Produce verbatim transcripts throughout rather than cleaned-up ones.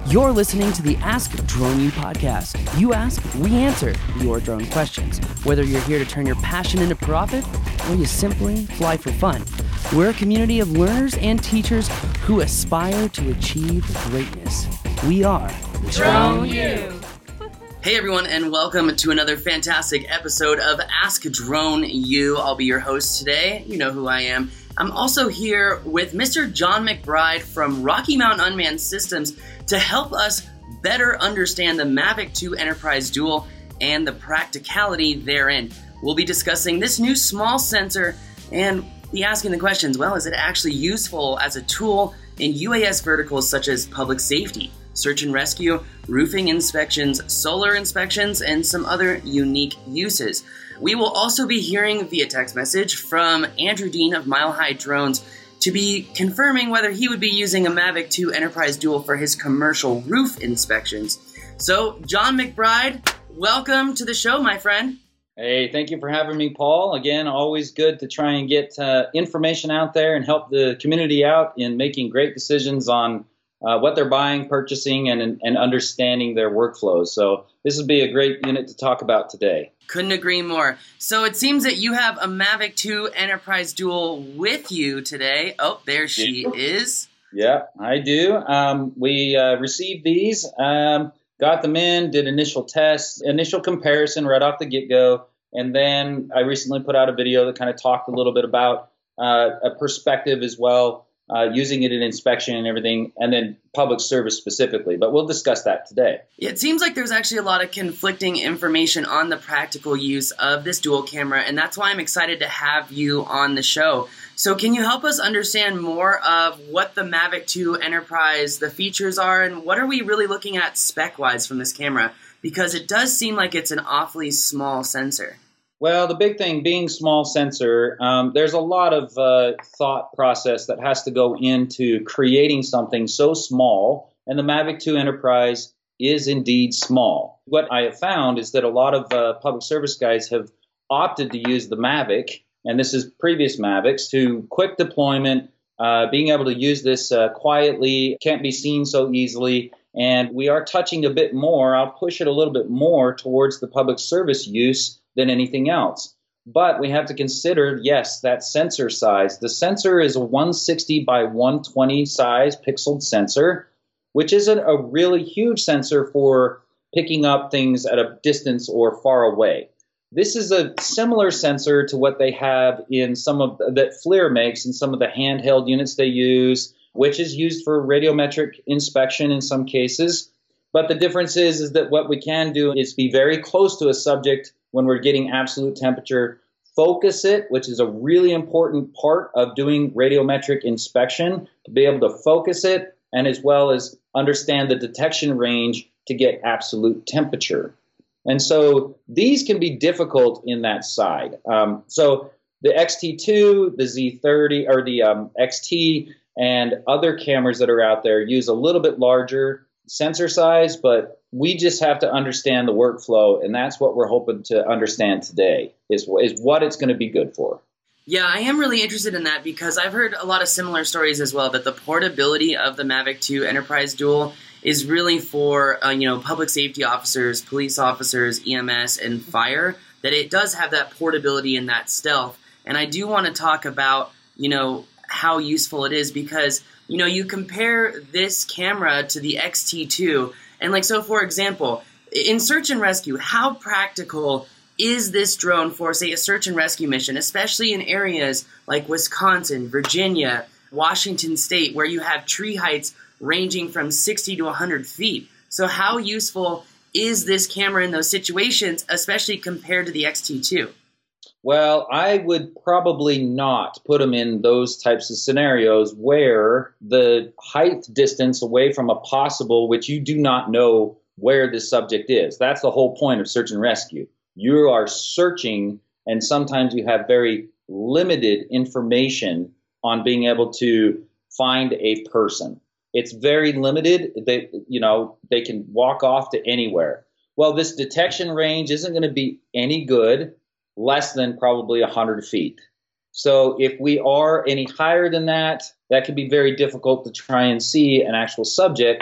You're listening to the Ask Drone U podcast. You ask, we answer your drone questions. Whether you're here to turn your passion into profit or you simply fly for fun, we're a community of learners and teachers who aspire to achieve greatness. We are Drone U. Hey everyone, and welcome to another fantastic episode of Ask Drone U. I'll be your host today. You know who I am. I'm also here with Mister John McBride from Rocky Mountain Unmanned Systems to help us better understand the Mavic two Enterprise Dual and the practicality therein. We'll be discussing this new small sensor and be asking the questions, well, is it actually useful as a tool in U A S verticals such as public safety, search and rescue, roofing inspections, solar inspections, and some other unique uses. We will also be hearing via text message from Andrew Dean of Mile High Drones to be confirming whether he would be using a Mavic two Enterprise Dual for his commercial roof inspections. So, John McBride, welcome to the show, my friend. Hey, thank you for having me, Paul. Again, always good to try and get uh, information out there and help the community out in making great decisions on Uh, what they're buying, purchasing, and, and understanding their workflows. So this would be a great unit to talk about today. Couldn't agree more. So it seems that you have a Mavic two Enterprise Dual with you today. Oh, there she is. Yeah, I do. Um, we uh, received these, um, got them in, did initial tests, initial comparison right off the get-go, and then I recently put out a video that kind of talked a little bit about uh, a perspective as well, Uh, using it in inspection and everything, and then public service specifically. But we'll discuss that today. It seems like there's actually a lot of conflicting information on the practical use of this dual camera, and that's why I'm excited to have you on the show. So can you help us understand more of what the Mavic two Enterprise, the features are, and what are we really looking at spec-wise from this camera? Because it does seem like it's an awfully small sensor. Well, the big thing being small sensor, um, there's a lot of uh, thought process that has to go into creating something so small, and the Mavic two Enterprise is indeed small. What I have found is that a lot of uh, public service guys have opted to use the Mavic, and this is previous Mavics, to quick deployment, uh, being able to use this uh, quietly, can't be seen so easily, and we are touching a bit more. I'll push it a little bit more towards the public service use than anything else. But we have to consider, yes, that sensor size. The sensor is a one sixty by one twenty size pixeled sensor, which isn't a really huge sensor for picking up things at a distance or far away. This is a similar sensor to what they have in some of the, that FLIR makes in some of the handheld units they use, which is used for radiometric inspection in some cases. But the difference is, is that what we can do is be very close to a subject when we're getting absolute temperature, focus it, which is a really important part of doing radiometric inspection, to be able to focus it, and as well as understand the detection range to get absolute temperature. And so these can be difficult in that side. Um, so the X T two, the Z thirty, or the um, X T, and other cameras that are out there use a little bit larger sensor size, but we just have to understand the workflow, and that's what we're hoping to understand today, is, is what it's going to be good for. Yeah, I am really interested in that because I've heard a lot of similar stories as well, that the portability of the Mavic two Enterprise Dual is really for uh, you know, public safety officers, police officers, E M S, and fire, that it does have that portability and that stealth. And I do want to talk about, you know, how useful it is because, you know, you compare this camera to the X T two, and like, so for example, in search and rescue, how practical is this drone for, say, a search and rescue mission, especially in areas like Wisconsin, Virginia, Washington State, where you have tree heights ranging from sixty to one hundred feet? So how useful is this camera in those situations, especially compared to the X T two? Well, I would probably not put them in those types of scenarios where the height distance away from a possible, which you do not know where the subject is. That's the whole point of search and rescue. You are searching, and sometimes you have very limited information on being able to find a person. It's very limited. They, you know, they can walk off to anywhere. Well, this detection range isn't going to be any good less than probably one hundred feet. So if we are any higher than that, that can be very difficult to try and see an actual subject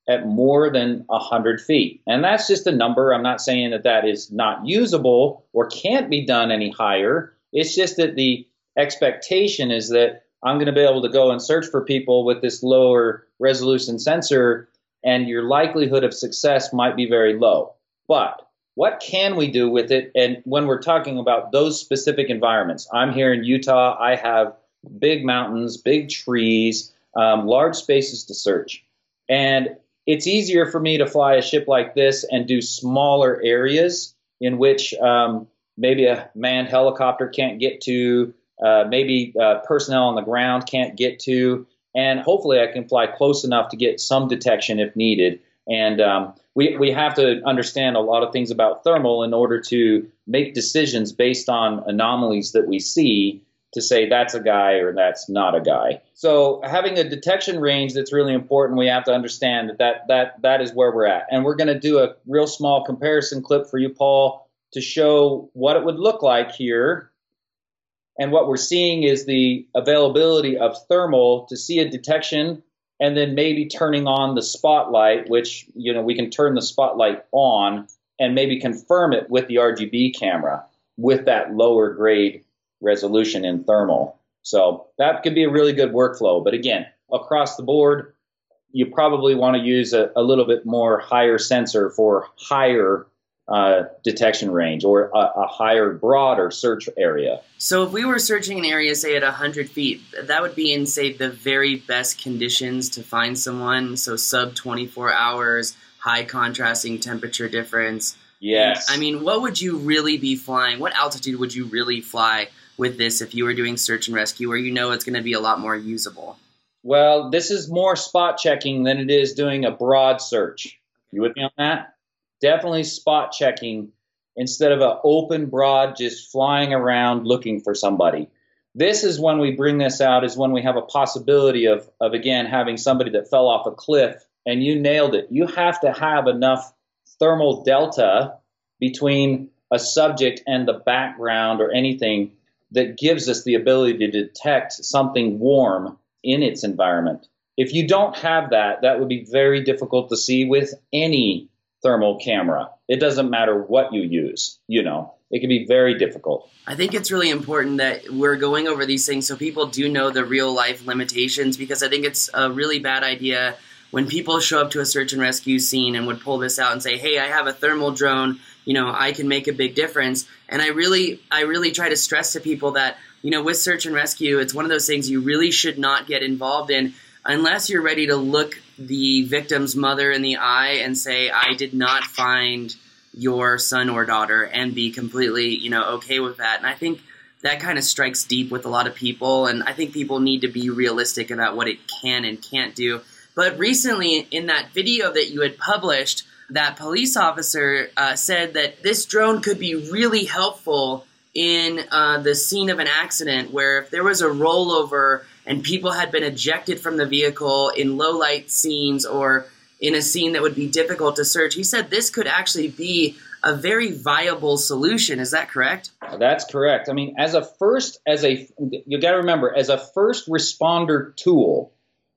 at more than one hundred feet. And that's just a number. I'm not saying that that is not usable or can't be done any higher. It's just that the expectation is that I'm going to be able to go and search for people with this lower resolution sensor, and your likelihood of success might be very low. But what can we do with it? And when we're talking about those specific environments, I'm here in Utah. I have big mountains, big trees, um, large spaces to search. And it's easier for me to fly a ship like this and do smaller areas in which um, maybe a manned helicopter can't get to, uh, maybe uh, personnel on the ground can't get to, and hopefully I can fly close enough to get some detection if needed. And um, we, we have to understand a lot of things about thermal in order to make decisions based on anomalies that we see to say that's a guy or that's not a guy. So having a detection range that's really important, we have to understand that that, that, that is where we're at. And we're going to do a real small comparison clip for you, Paul, to show what it would look like here. And what we're seeing is the availability of thermal to see a detection, and then maybe turning on the spotlight, which, you know, we can turn the spotlight on and maybe confirm it with the R G B camera with that lower grade resolution in thermal. So that could be a really good workflow. But again, across the board, you probably want to use a, a little bit more higher sensor for higher uh, detection range, or a, a higher, broader search area. So if we were searching an area, say at one hundred feet, that would be in, say, the very best conditions to find someone. So sub twenty-four hours, high contrasting temperature difference. Yes. I mean, what would you really be flying? What altitude would you really fly with this if you were doing search and rescue, where you know it's going to be a lot more usable? Well, this is more spot checking than it is doing a broad search. You with me on that? Definitely spot checking instead of an open, broad, just flying around looking for somebody. This is when we bring this out, is when we have a possibility of, of again, having somebody that fell off a cliff, and you nailed it. You have to have enough thermal delta between a subject and the background or anything that gives us the ability to detect something warm in its environment. If you don't have that, that would be very difficult to see with any thermal camera. It doesn't matter what you use, you know, it can be very difficult. I think it's really important that we're going over these things so people do know the real life limitations, because I think it's a really bad idea when people show up to a search and rescue scene and would pull this out and say, hey, I have a thermal drone, you know, I can make a big difference. And I really, I really try to stress to people that, you know, with search and rescue, it's one of those things you really should not get involved in unless you're ready to look the victim's mother in the eye and say, I did not find your son or daughter, and be completely, you know, okay with that. And I think that kind of strikes deep with a lot of people, and I think people need to be realistic about what it can and can't do. But recently, in that video that you had published, that police officer uh, said that this drone could be really helpful in uh, the scene of an accident, where if there was a rollover and people had been ejected from the vehicle in low light scenes or in a scene that would be difficult to search, he said this could actually be a very viable solution. Is that correct? That's correct. I mean, as a first, as a, you got to remember, as a first responder tool,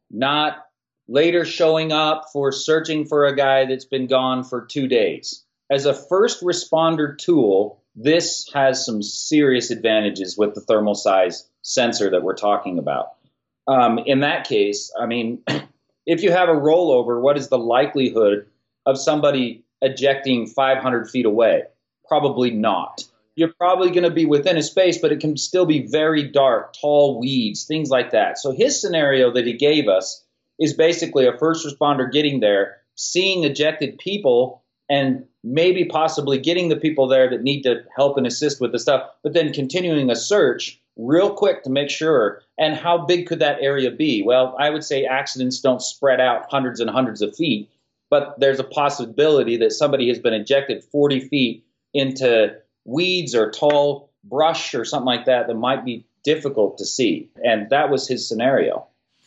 not later showing up for searching for a guy that's been gone for two days. As a first responder tool, this has some serious advantages with the thermal size sensor that we're talking about. Um, in that case, I mean, if you have a rollover, what is the likelihood of somebody ejecting five hundred feet away? Probably not. You're probably going to be within a space, but it can still be very dark, tall weeds, things like that. So his scenario that he gave us is basically a first responder getting there, seeing ejected people, and maybe possibly getting the people there that need to help and assist with the stuff, but then continuing a search real quick to make sure. And how big could that area be? Well, I would say accidents don't spread out hundreds and hundreds of feet, but there's a possibility that somebody has been ejected forty feet into weeds or tall brush or something like that that might be difficult to see. And that was his scenario.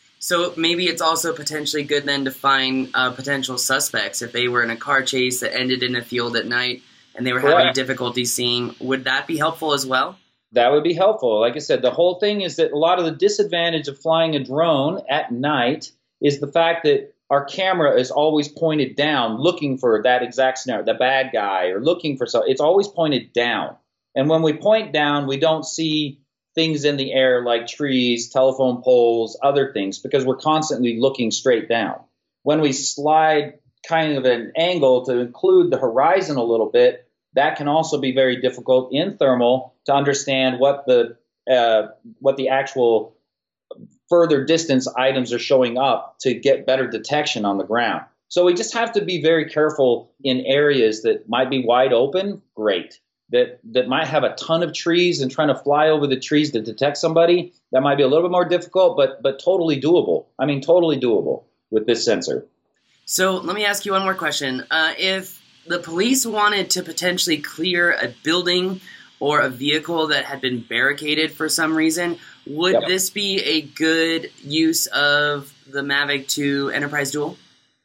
So maybe it's also potentially good then to find uh, potential suspects if they were in a car chase that ended in a field at night and they were having Correct. difficulty seeing. Would that be helpful as well? That would be helpful. Like I said, the whole thing is that a lot of the disadvantage of flying a drone at night is the fact that our camera is always pointed down, looking for that exact scenario, the bad guy, or looking for something. It's always pointed down. And when we point down, we don't see things in the air like trees, telephone poles, other things, because we're constantly looking straight down. When we slide kind of an angle to include the horizon a little bit, that can also be very difficult in thermal to understand what the uh, what the actual further distance items are showing up to get better detection on the ground. So we just have to be very careful in areas that might be wide open, great. That that might have a ton of trees, and trying to fly over the trees to detect somebody, that might be a little bit more difficult, but but totally doable. I mean, totally doable with this sensor. So let me ask you one more question. Uh, if the police wanted to potentially clear a building or a vehicle that had been barricaded for some reason, would Yep. this be a good use of the Mavic two Enterprise Dual?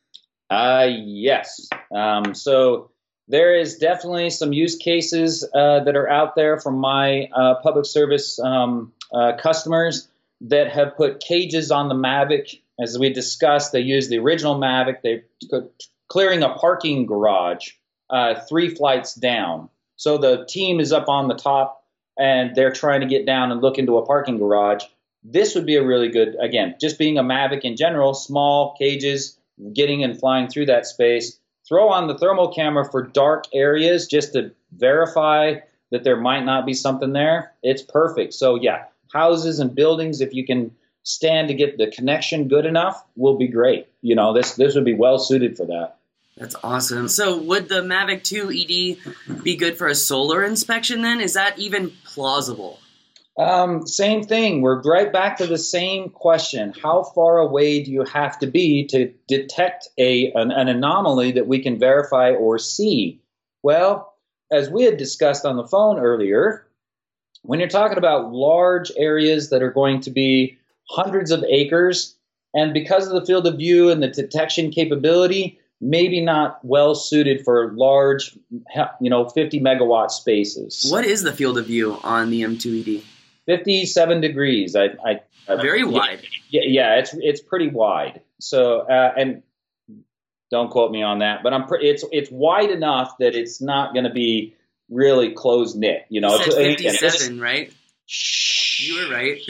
Uh, yes. Um, so there is definitely some use cases uh, that are out there from my uh, public service um, uh, customers that have put cages on the Mavic. As we discussed, they use the original Mavic. They put clearing a parking garage uh, three flights down. So the team is up on the top, and they're trying to get down and look into a parking garage. This would be a really good, again, just being a Mavic in general, small cages, getting and flying through that space. Throw on the thermal camera for dark areas just to verify that there might not be something there. It's perfect. So yeah, houses and buildings, if you can stand to get the connection good enough, will be great. You know, this this would be well suited for that. That's awesome. So would the Mavic two E D be good for a solar inspection then? Is that even plausible? Um, same thing. We're right back to the same question. How far away do you have to be to detect a an, an anomaly that we can verify or see? Well, as we had discussed on the phone earlier, when you're talking about large areas that are going to be hundreds of acres, and because of the field of view and the detection capability, maybe not well suited for large, you know, fifty megawatt spaces. What is the field of view on the M two E D? fifty-seven degrees. I, I, I Very wide. Yeah, yeah, it's it's pretty wide. So, uh, and don't quote me on that, but I'm pre- it's it's wide enough that it's not going to be really close knit. You know, You said it's, again, fifty-seven, it's, right? shh. You were right.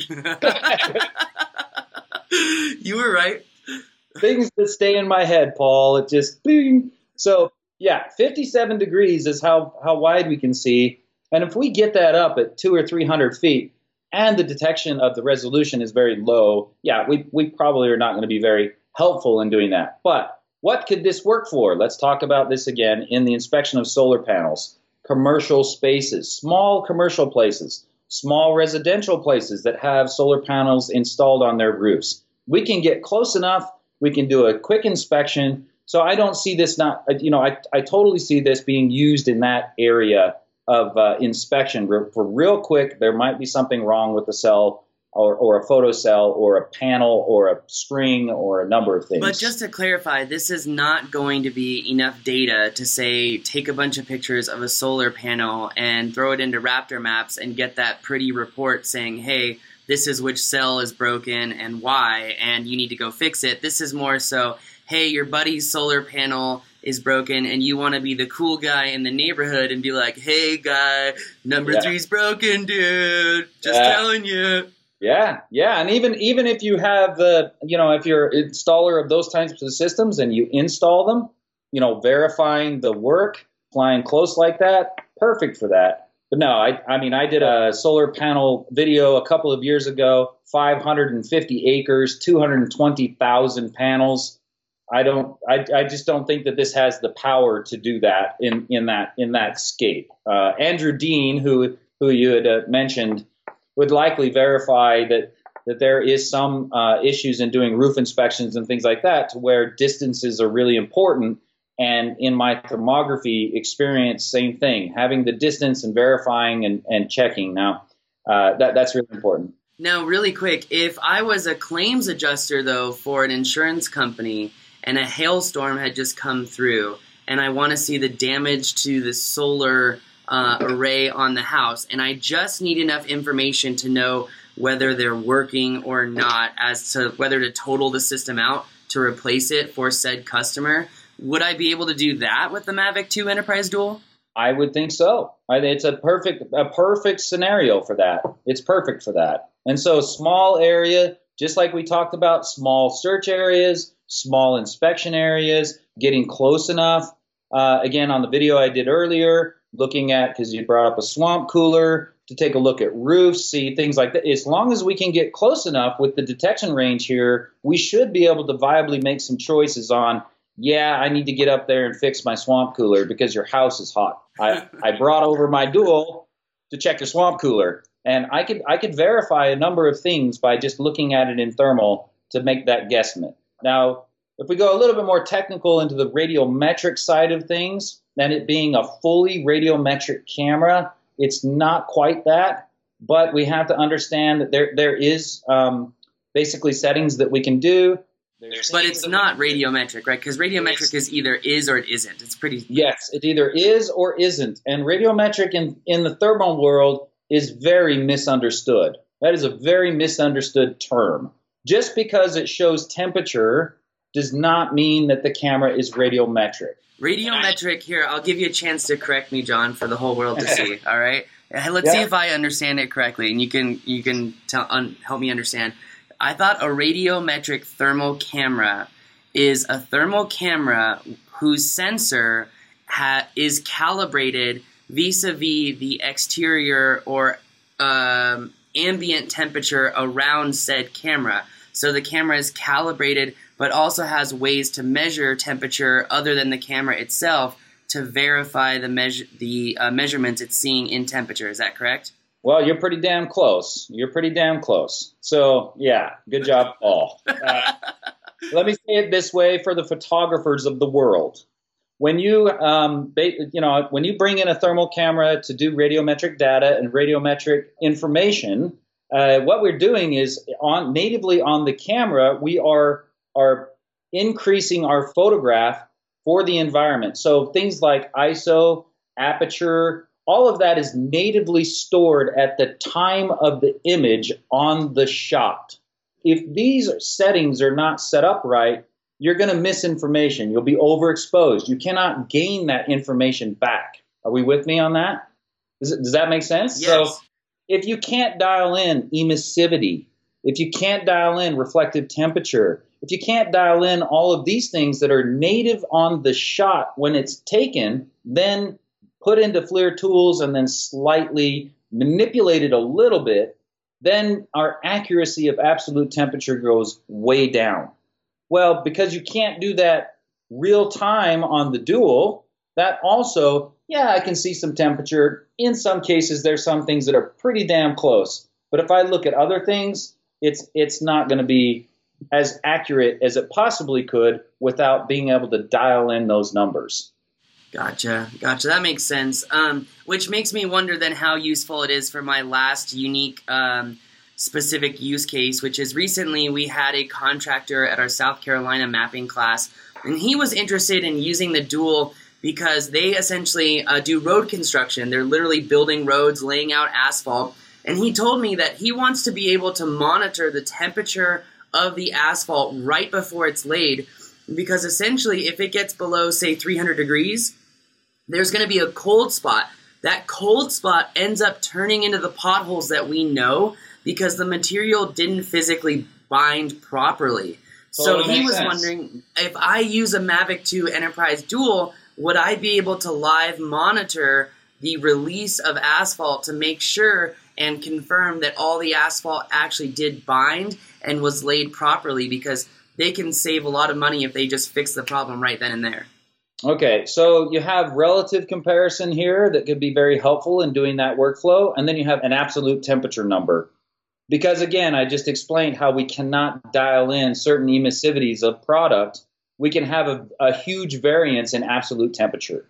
You were right. Things that stay in my head, Paul. It just bing. So yeah, fifty-seven degrees is how how wide we can see, and if we get that up at two or three hundred feet, and the detection of the resolution is very low, yeah, we we probably are not going to be very helpful in doing that. But what could this work for? Let's talk about this again in the inspection of solar panels, commercial spaces, small commercial places, small residential places that have solar panels installed on their roofs. We can get close enough. We can do a quick inspection. So I don't see this not, you know, I, I totally see this being used in that area of uh, inspection for real quick. There might be something wrong with the cell or, or a photo cell or a panel or a string or a number of things. But just to clarify, this is not going to be enough data to say take a bunch of pictures of a solar panel and throw it into Raptor Maps and get that pretty report saying, hey, this is which cell is broken and why, and you need to go fix it. This is more so, hey, your buddy's solar panel is broken and you want to be the cool guy in the neighborhood and be like, hey, guy, number yeah. three's broken, dude. Just yeah. telling you. Yeah, yeah, and even even if you have the, you know, if you're an installer of those types of systems and you install them, you know, verifying the work, flying close like that, perfect for that. But no, I I mean, I did a solar panel video a couple of years ago, five hundred fifty acres, two hundred twenty thousand panels. I don't, I, I just don't think that this has the power to do that in in that in that scape. Uh, Andrew Dean, who who you had uh, mentioned, would likely verify that that there is some uh, issues in doing roof inspections and things like that, to where distances are really important. And in my thermography experience, same thing, having the distance and verifying and, and checking. Now, uh, that that's really important. Now, really quick, if I was a claims adjuster, though, for an insurance company and a hailstorm had just come through and I want to see the damage to the solar uh, array on the house, and I just need enough information to know whether they're working or not as to whether to total the system out, to replace it for said customer. Would I be able to do that with the Mavic two Enterprise Dual? I would think so. I- It's a perfect a perfect scenario for that. It's perfect for that. And so small area, just like we talked about, small search areas, small inspection areas, getting close enough. Uh, again, on the video I did earlier, looking at, because you brought up a swamp cooler, to take a look at roofs, see things like that. As long as we can get close enough with the detection range here, we should be able to viably make some choices on, yeah, I need to get up there and fix my swamp cooler because your house is hot. I, I brought over my Dual to check your swamp cooler. And I could I could verify a number of things by just looking at it in thermal to make that guesstimate. Now, if we go a little bit more technical into the radiometric side of things, then it being a fully radiometric camera, it's not quite that. But we have to understand that there there is um, basically settings that we can do. There's But it's not radiometric, right? Because radiometric is either is or it isn't. It's pretty... Yes, it either is or isn't. And radiometric in, in the thermal world is very misunderstood. That is a very misunderstood term. Just because it shows temperature does not mean that the camera is radiometric. Radiometric, here, I'll give you a chance to correct me, John, for the whole world to see, all right? Let's Yeah. see if I understand it correctly, and you can you can tell, un, help me understand. I thought a radiometric thermal camera is a thermal camera whose sensor ha is calibrated vis-a-vis the exterior or um, ambient temperature around said camera. So the camera is calibrated, but also has ways to measure temperature other than the camera itself to verify the measure the uh, measurements it's seeing in temperature. Is that correct? Well, you're pretty damn close. You're pretty damn close. So, yeah, good job, Paul. Uh, let me say it this way for the photographers of the world. When you, um, you know, when you bring in a thermal camera to do radiometric data and radiometric information, uh, what we're doing is on natively on the camera, we are are increasing our photograph for the environment. So things like I S O, aperture, all of that is natively stored at the time of the image on the shot. If these settings are not set up right, you're going to miss information. You'll be overexposed. You cannot gain that information back. Are we with me on that? Does, it, does that make sense? Yes. So if you can't dial in emissivity, if you can't dial in reflective temperature, if you can't dial in all of these things that are native on the shot when it's taken, then put into FLIR tools and then slightly manipulate it a little bit, then our accuracy of absolute temperature goes way down. Well, because you can't do that real time on the Dual, that also, yeah, I can see some temperature. In some cases, there's some things that are pretty damn close. But if I look at other things, it's it's not going to be as accurate as it possibly could without being able to dial in those numbers. Gotcha, gotcha. That makes sense. Um, which makes me wonder then how useful it is for my last unique um, specific use case, which is recently we had a contractor at our South Carolina mapping class, and he was interested in using the Dual because they essentially uh, do road construction. They're literally building roads, laying out asphalt, and he told me that he wants to be able to monitor the temperature of the asphalt right before it's laid, because essentially if it gets below, say, three hundred degrees, there's going to be a cold spot. That cold spot ends up turning into the potholes that we know because the material didn't physically bind properly. Totally So he makes was sense. wondering, if I use a Mavic two Enterprise Dual, would I be able to live monitor the release of asphalt to make sure and confirm that all the asphalt actually did bind and was laid properly, because they can save a lot of money if they just fix the problem right then and there. Okay, so you have relative comparison here that could be very helpful in doing that workflow, and then you have an absolute temperature number. Because again, I just explained how we cannot dial in certain emissivities of product. We can have a, a huge variance in absolute temperature.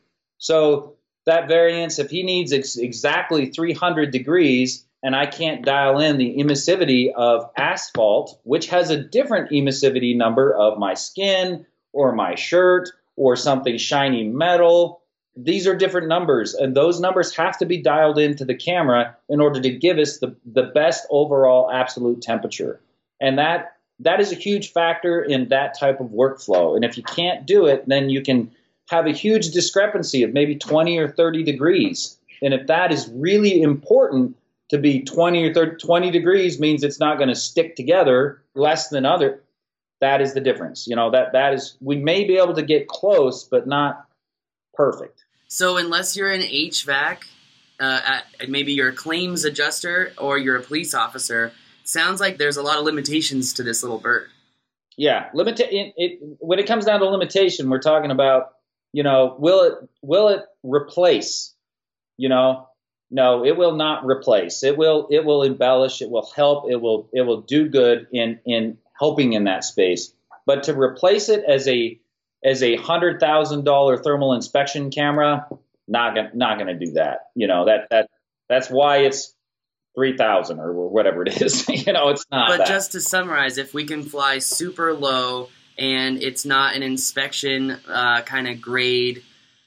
So that variance, if he needs ex exactly three hundred degrees, and I can't dial in the emissivity of asphalt, which has a different emissivity number of my skin or my shirt or something shiny metal, these are different numbers, and those numbers have to be dialed into the camera in order to give us the, the best overall absolute temperature. And that that is a huge factor in that type of workflow. And if you can't do it, then you can have a huge discrepancy of maybe twenty or thirty degrees. And if that is really important to be twenty or thirty, twenty degrees means it's not going to stick together less than other. That is the difference. You know, that that is, we may be able to get close, but not perfect. So unless you're an H V A C, uh, at, maybe you're a claims adjuster or you're a police officer, sounds like there's a lot of limitations to this little bird. Yeah, limita- it, it, when it comes down to limitation, we're talking about, you know, will it will it replace? You know, no, it will not replace. It will it will embellish. It will help. It will it will do good in in helping in that space. But to replace it as a as a hundred thousand dollar thermal inspection camera, not gonna not gonna do that. You know, that that that's why it's three thousand or whatever it is. You know, it's not. But that. Just to summarize, if we can fly super low and it's not an inspection uh, kind of grade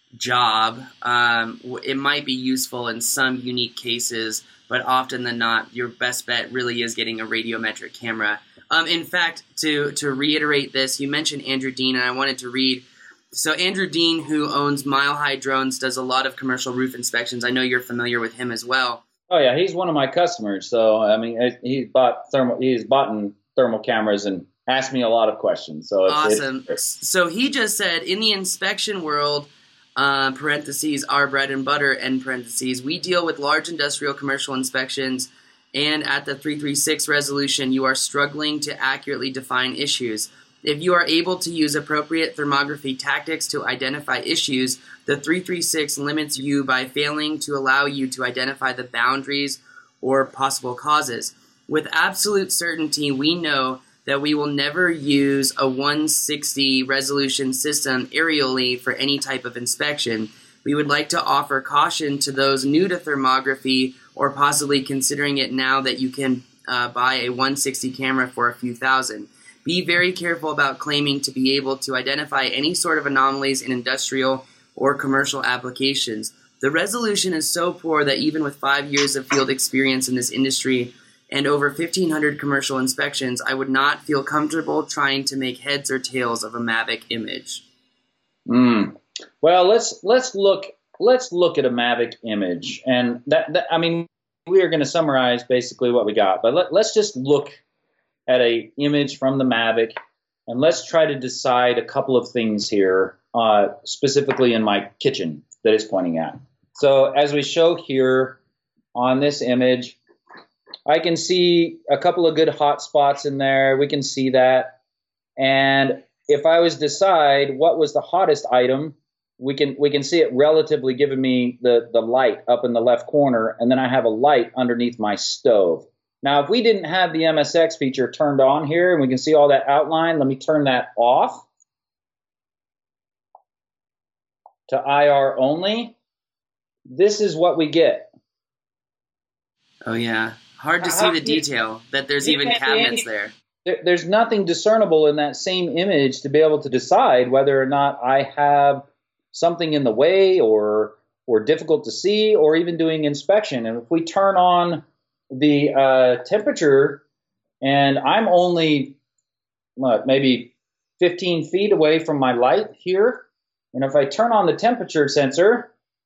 job, um, it might be useful in some unique cases, but often than not, your best bet really is getting a radiometric camera. Um, in fact, to to reiterate this, you mentioned Andrew Dean, and I wanted to read. So Andrew Dean, who owns Mile High Drones, does a lot of commercial roof inspections. I know you're familiar with him as well. Oh yeah, he's one of my customers. So I mean, he's bought thermal, he's bought in thermal cameras and asked me a lot of questions. So it's, awesome. It's, so he just said, in the inspection world, uh, parentheses, our bread and butter, end parentheses, we deal with large industrial commercial inspections, and at the three three six resolution, you are struggling to accurately define issues. If you are able to use appropriate thermography tactics to identify issues, the three three six limits you by failing to allow you to identify the boundaries or possible causes. With absolute certainty, we know that we will never use a one sixty resolution system aerially for any type of inspection. We would like to offer caution to those new to thermography or possibly considering it now that you can uh, buy a one sixty camera for a few thousand. Be very careful about claiming to be able to identify any sort of anomalies in industrial or commercial applications. The resolution is so poor that even with five years of field experience in this industry and over fifteen hundred commercial inspections, I would not feel comfortable trying to make heads or tails of a Mavic image. Mm. Well, let's let's look let's look at a Mavic image, and that, that I mean, we are going to summarize basically what we got, but let, let's just look at a image from the Mavic, and let's try to decide a couple of things here, uh, specifically in my kitchen that it's pointing at. So as we show here on this image, I can see a couple of good hot spots in there. We can see that. And if I was to decide what was the hottest item, we can we can see it relatively giving me the, the light up in the left corner, and then I have a light underneath my stove. Now, if we didn't have the M S X feature turned on here, and we can see all that outline, let me turn that off to I R only. This is what we get. Oh, yeah. Hard to see the detail, that there's even cabinets there. there. There's nothing discernible in that same image to be able to decide whether or not I have something in the way or or difficult to see or even doing inspection. And if we turn on the uh, temperature, and I'm only, what, maybe fifteen feet away from my light here, and if I turn on the temperature sensor,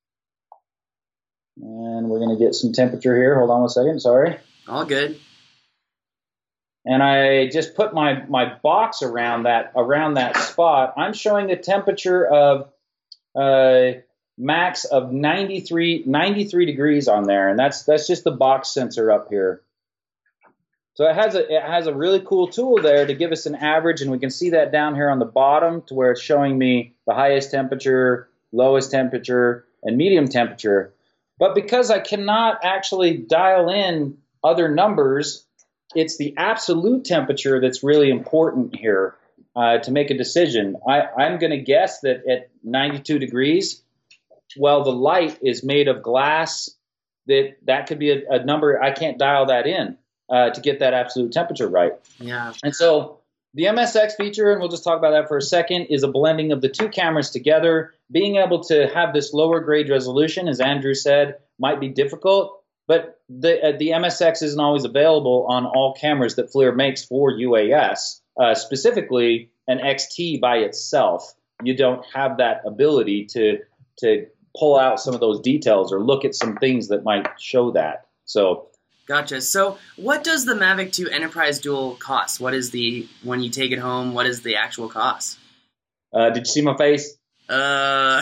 and we're going to get some temperature here. Hold on one second. Sorry. All good. And I just put my, my box around that around that spot. I'm showing a temperature of uh, max of ninety-three, ninety-three degrees on there, and that's that's just the box sensor up here. So it has a it has a really cool tool there to give us an average, and we can see that down here on the bottom to where it's showing me the highest temperature, lowest temperature, and medium temperature. But because I cannot actually dial in other numbers, it's the absolute temperature that's really important here uh, to make a decision. I, I'm going to guess that at ninety-two degrees, well, the light is made of glass, that that could be a, a number. I can't dial that in uh, to get that absolute temperature right. Yeah. And so the M S X feature, and we'll just talk about that for a second, is a blending of the two cameras together. Being able to have this lower grade resolution, as Andrew said, might be difficult. But the uh, the M S X isn't always available on all cameras that FLIR makes for U A S. Uh, specifically, an X T by itself, you don't have that ability to to pull out some of those details or look at some things that might show that. So, gotcha. So, what does the Mavic two Enterprise Dual cost? What is the when you take it home? What is the actual cost? Uh, did you see my face? Uh,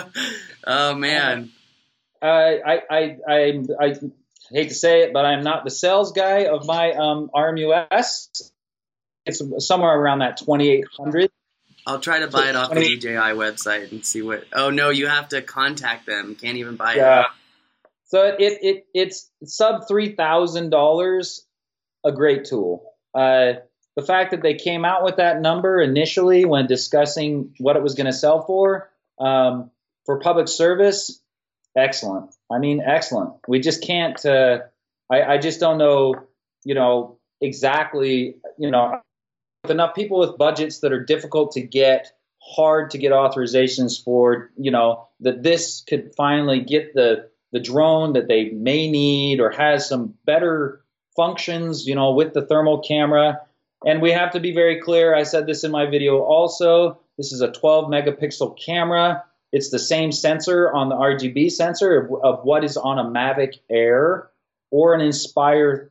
oh man. Uh, I, I I I hate to say it, but I'm not the sales guy of my um, R M U S. It's somewhere around that twenty-eight hundred. I'll try to buy it off the D J I website and see what. Oh no, you have to contact them. You can't even buy yeah. it. So it it it's sub three thousand dollars. A great tool. Uh, the fact that they came out with that number initially when discussing what it was going to sell for um, for public service, excellent. I mean, excellent. We just can't. Uh, I I just don't know. You know exactly. You know. With enough people with budgets that are difficult to get, hard to get authorizations for, you know, that this could finally get the the drone that they may need or has some better functions, you know, with the thermal camera. And we have to be very clear. I said this in my video also. This is a twelve megapixel camera. It's the same sensor on the R G B sensor of, of what is on a Mavic Air or an Inspire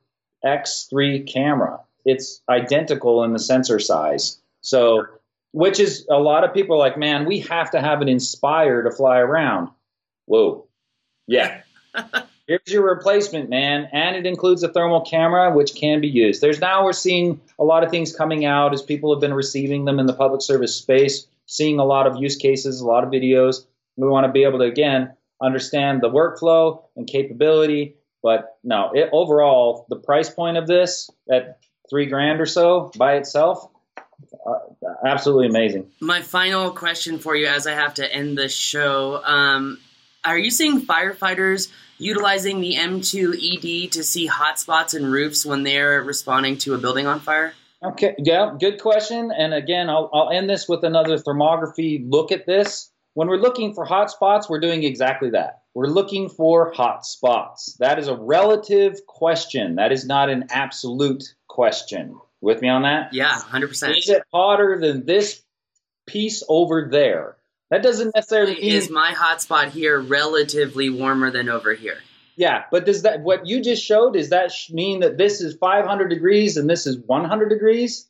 X three camera. It's identical in the sensor size. So, which is a lot of people are like, man, we have to have an Inspire to fly around. Whoa. Yeah. Here's your replacement, man. And it includes a thermal camera, which can be used. There's now we're seeing a lot of things coming out as people have been receiving them in the public service space, seeing a lot of use cases, a lot of videos. We want to be able to, again, understand the workflow and capability. But no, it, overall, the price point of this at three grand or so by itself, uh, absolutely amazing. My final question for you as I have to end the show, um, are you seeing firefighters utilizing the M two E D to see hotspots and roofs when they're responding to a building on fire? Okay, yeah, good question. And again, I'll, I'll end this with another thermography look at this. When we're looking for hotspots, we're doing exactly that. We're looking for hotspots. That is a relative question. That is not an absolute question. With me on that? Yeah, one hundred percent. Is it hotter than this piece over there? That doesn't necessarily mean... Is my hotspot here relatively warmer than over here? Yeah, but does that what you just showed, does that mean that this is five hundred degrees and this is one hundred degrees?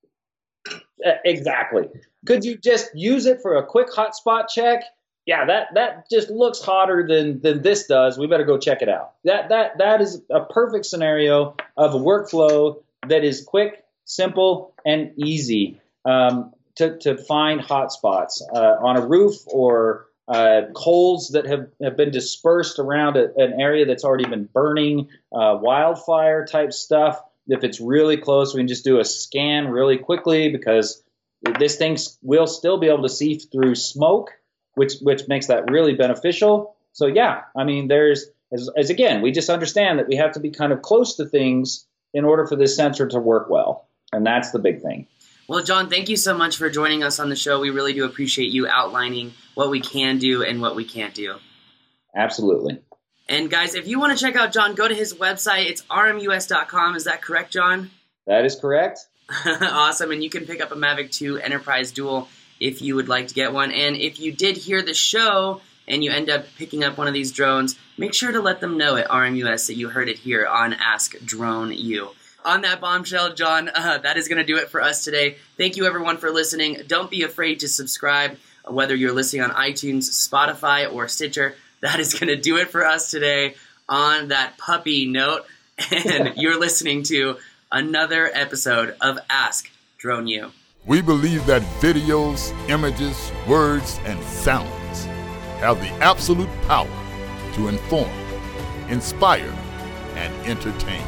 Uh, exactly. Could you just use it for a quick hotspot check? Yeah, that, that just looks hotter than, than this does. We better go check it out. That that that is a perfect scenario of a workflow that is quick, simple, and easy um, to, to find hotspots uh, on a roof or uh, coals that have, have been dispersed around a, an area that's already been burning, uh, wildfire type stuff. If it's really close, we can just do a scan really quickly because this thing will still be able to see through smoke, which which makes that really beneficial. So yeah, I mean, there's as, as again, we just understand that we have to be kind of close to things in order for this sensor to work well, and that's the big thing. Well, John, thank you so much for joining us on the show. We really do appreciate you outlining what we can do and what we can't do. Absolutely. And guys, if you want to check out John, go to his website. It's R M U S dot com. Is that correct, John? That is correct. Awesome. And you can pick up a Mavic two Enterprise Dual if you would like to get one. And if you did hear the show and you end up picking up one of these drones, make sure to let them know at R M U S that you heard it here on Ask Drone U. On that bombshell, John, uh, that is going to do it for us today. Thank you, everyone, for listening. Don't be afraid to subscribe, whether you're listening on iTunes, Spotify, or Stitcher. That is going to do it for us today on that puppy note. And you're listening to another episode of Ask Drone U. We believe that videos, images, words, and sounds have the absolute power to inform, inspire, and entertain.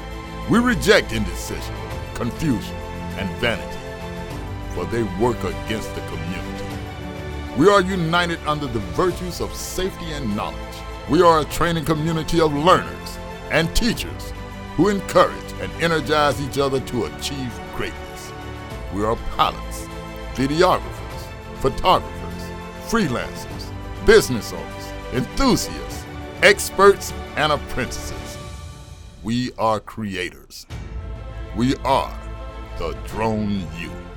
We reject indecision, confusion, and vanity, for they work against the community. We are united under the virtues of safety and knowledge. We are a training community of learners and teachers who encourage and energize each other to achieve greatness. We are pilots, videographers, photographers, freelancers, business owners, enthusiasts, experts, and apprentices. we are creators. We are the Drone U.